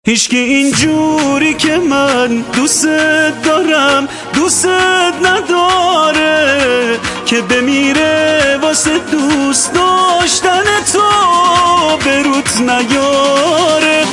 هیچکی اینجوری که من دوست دارم دوست نداره که بمیره واسه دوست داشتن تو به روت نیاره.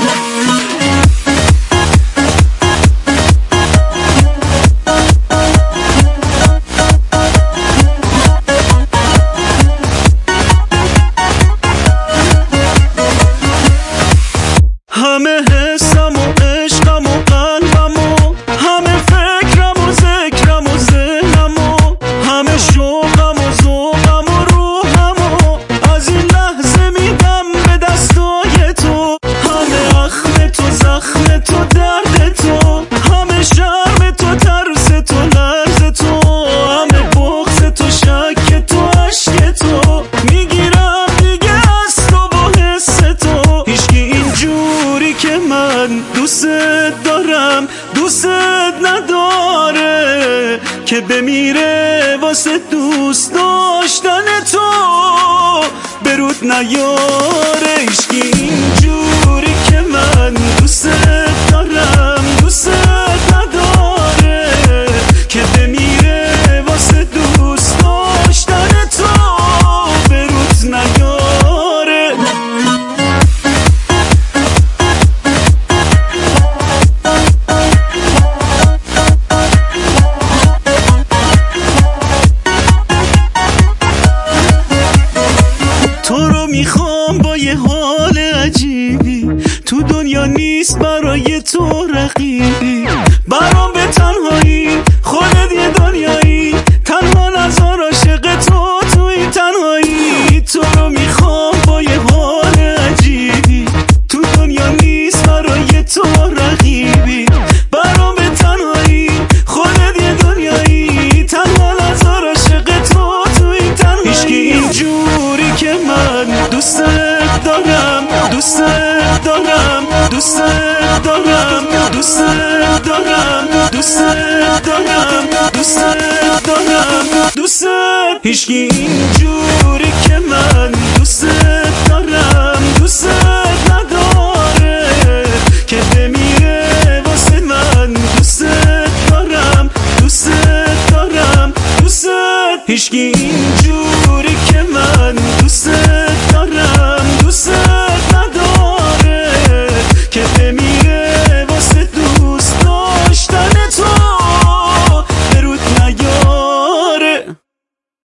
همه حسم و عشقم و قلبم و همه فکرم و ذکرم و ذهنم و همه شوقم و ذوقم و روحم و از این لحظه میدم به دستای تو. همه اخم تو زخم تو درد تو، همه شرم تو ترس تو لرز تو، همه بغض تو شک تو عشق تو، میگیرم دیگه از تو و حس تو. هیچکی اینجوری که من دوست دارم دوست نداره که بمیره واسه دوست داشتن تو به رود نیاره. هیچکی اینجوری که من دوست دارم دوست نداره که بمیره واسه دوست داشتن تو به رود نیاره. تو رو میخوام با یه حال عجیبی، تو دنیا نیست برای تو رقیبی، برام به تنهایی خودت یه دنیایی، تنها نذار عاشق تو تو این تنهایی. تو رو میخوام با یه حال عجیبی، تو دنیا نیست برای تو رقیبی، برام به تنهایی خودت یه دنیایی، تنها نذار عاشق تو تو این تنهایی. هیچکی اینجوری که من دوست دارم دوست دارم دوست دارم دوست دارم دوست دارم دوست دارم دوست. هیچکی اینجوری که من دوست دارم دوست نداره که بمیره واسه من دوست دارم دوست دارم دوست. هیچکی